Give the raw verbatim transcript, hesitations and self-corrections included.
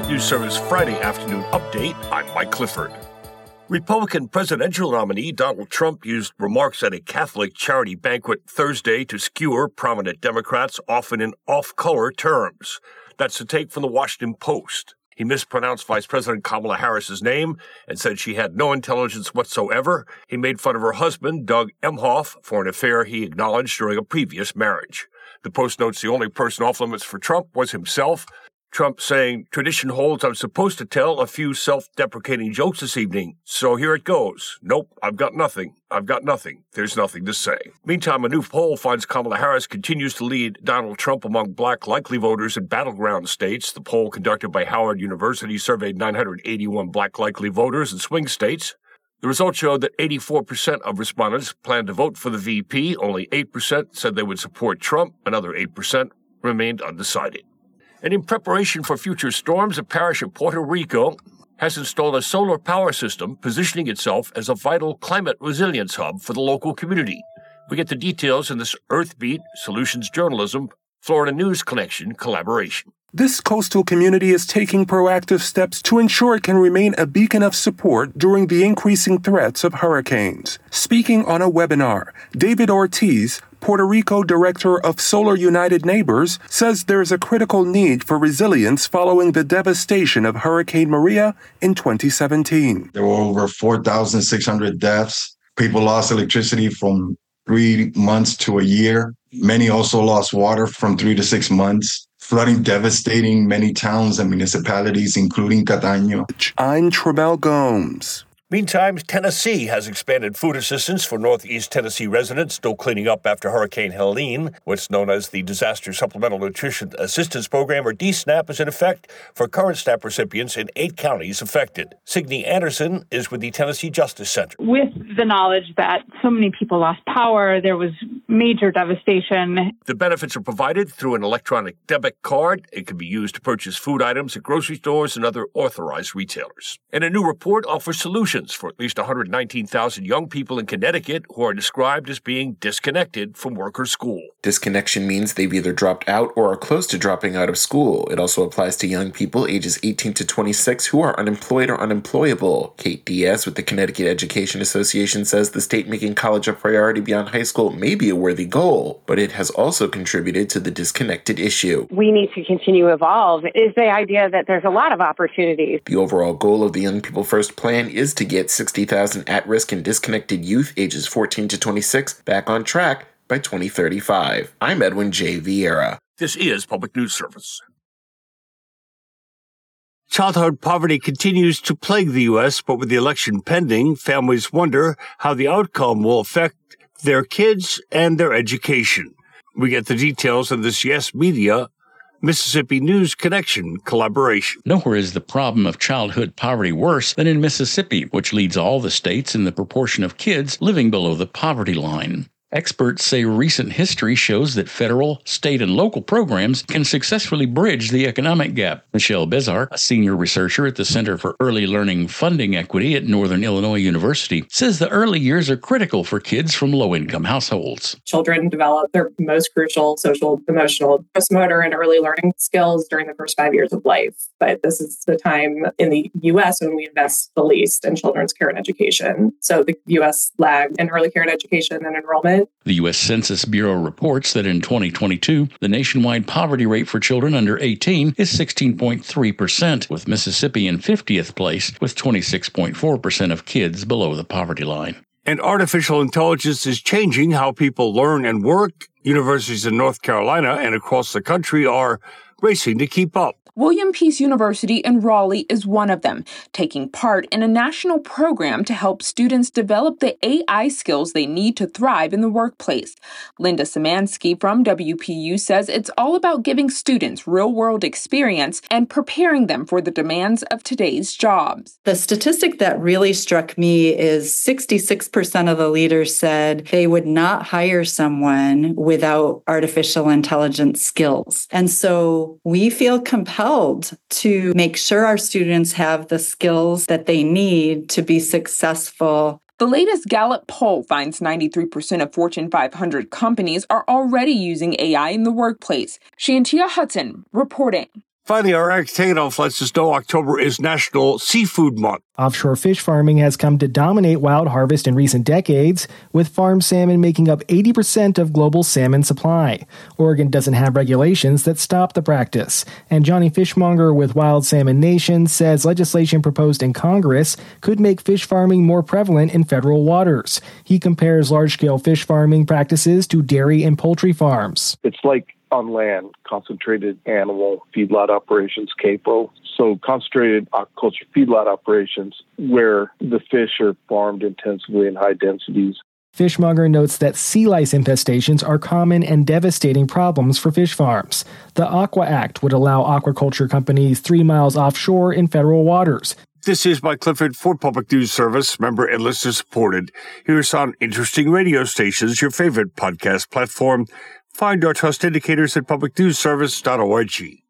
News Service Friday afternoon update. I'm Mike Clifford. Republican presidential nominee Donald Trump used remarks at a Catholic charity banquet Thursday to skewer prominent Democrats, often in off-color terms. That's a take from the Washington Post. He mispronounced Vice President Kamala Harris's name and said she had no intelligence whatsoever. He made fun of her husband, Doug Emhoff, for an affair he acknowledged during a previous marriage. The Post notes the only person off limits for Trump was himself. Trump saying, "Tradition holds I'm supposed to tell a few self-deprecating jokes this evening, so here it goes. Nope, I've got nothing. I've got nothing. There's nothing to say." Meantime, a new poll finds Kamala Harris continues to lead Donald Trump among black likely voters in battleground states. The poll conducted by Howard University surveyed nine hundred eighty-one black likely voters in swing states. The results showed that eighty-four percent of respondents planned to vote for the V P. Only eight percent said they would support Trump. Another eight percent remained undecided. And in preparation for future storms, a parish in Puerto Rico has installed a solar power system positioning itself as a vital climate resilience hub for the local community. We get the details in this Earthbeat Solutions Journalism Florida News Connection collaboration. This coastal community is taking proactive steps to ensure it can remain a beacon of support during the increasing threats of hurricanes. Speaking on a webinar, David Ortiz, Puerto Rico Director of Solar United Neighbors, says there is a critical need for resilience following the devastation of Hurricane Maria in twenty seventeen. There were over four thousand six hundred deaths. People lost electricity from three months to a year. Many also lost water from three to six months. Flooding devastating many towns and municipalities, including Cataño. I'm Tremel Gomes. Meantime, Tennessee has expanded food assistance for Northeast Tennessee residents still cleaning up after Hurricane Helene. What's known as the Disaster Supplemental Nutrition Assistance Program, or D SNAP, is in effect for current SNAP recipients in eight counties affected. Signe Anderson is with the Tennessee Justice Center. With the knowledge that so many people lost power, there was major devastation. The benefits are provided through an electronic debit card. It can be used to purchase food items at grocery stores and other authorized retailers. And a new report offers solutions for at least one hundred nineteen thousand young people in Connecticut who are described as being disconnected from work or school. Disconnection means they've either dropped out or are close to dropping out of school. It also applies to young people ages eighteen to twenty-six who are unemployed or unemployable. Kate Diaz with the Connecticut Education Association says the state making college a priority beyond high school may be a worthy goal, but it has also contributed to the disconnected issue. We need to continue to evolve is the idea that there's a lot of opportunities. The overall goal of the Young People First plan is to get sixty thousand at-risk and disconnected youth ages fourteen to twenty-six back on track by twenty thirty-five. I'm Edwin J. Vieira. This is Public News Service. Childhood poverty continues to plague the U S, but with the election pending, families wonder how the outcome will affect their kids and their education. We get the details in this Yes Media Mississippi News Connection collaboration. Nowhere is the problem of childhood poverty worse than in Mississippi, which leads all the states in the proportion of kids living below the poverty line. Experts say recent history shows that federal, state, and local programs can successfully bridge the economic gap. Michelle Bezar, a senior researcher at the Center for Early Learning Funding Equity at Northern Illinois University, says the early years are critical for kids from low-income households. Children develop their most crucial social, emotional, motor, and early learning skills during the first five years of life. But this is the time in the U S when we invest the least in children's care and education. So the U S lagged in early care and education and enrollment. The U S Census Bureau reports that in twenty twenty-two, the nationwide poverty rate for children under eighteen is sixteen point three percent, with Mississippi in fiftieth place with twenty-six point four percent of kids below the poverty line. And artificial intelligence is changing how people learn and work. Universities in North Carolina and across the country are racing to keep up. William Peace University in Raleigh is one of them, taking part in a national program to help students develop the A I skills they need to thrive in the workplace. Linda Szymanski from W P U says it's all about giving students real-world experience and preparing them for the demands of today's jobs. The statistic that really struck me is sixty-six percent of the leaders said they would not hire someone without artificial intelligence skills. And so we feel compelled to make sure our students have the skills that they need to be successful. The latest Gallup poll finds ninety-three percent of Fortune five hundred companies are already using A I in the workplace. Shantia Hudson reporting. Finally, our Eric Tegenhoff lets us know October is National Seafood Month. Offshore fish farming has come to dominate wild harvest in recent decades, with farmed salmon making up eighty percent of global salmon supply. Oregon doesn't have regulations that stop the practice, and Johnny Fishmonger with Wild Salmon Nation says legislation proposed in Congress could make fish farming more prevalent in federal waters. He compares large-scale fish farming practices to dairy and poultry farms. It's like on land, concentrated animal feedlot operations, C A P O. So concentrated aquaculture feedlot operations where the fish are farmed intensively in high densities. Fishmonger notes that sea lice infestations are common and devastating problems for fish farms. The Aqua Act would allow aquaculture companies three miles offshore in federal waters. This is Mike Clifford for Public News Service, member and listener supported. Here's on Interesting Radio Stations, your favorite podcast platform. Find our trust indicators at public news service dot org.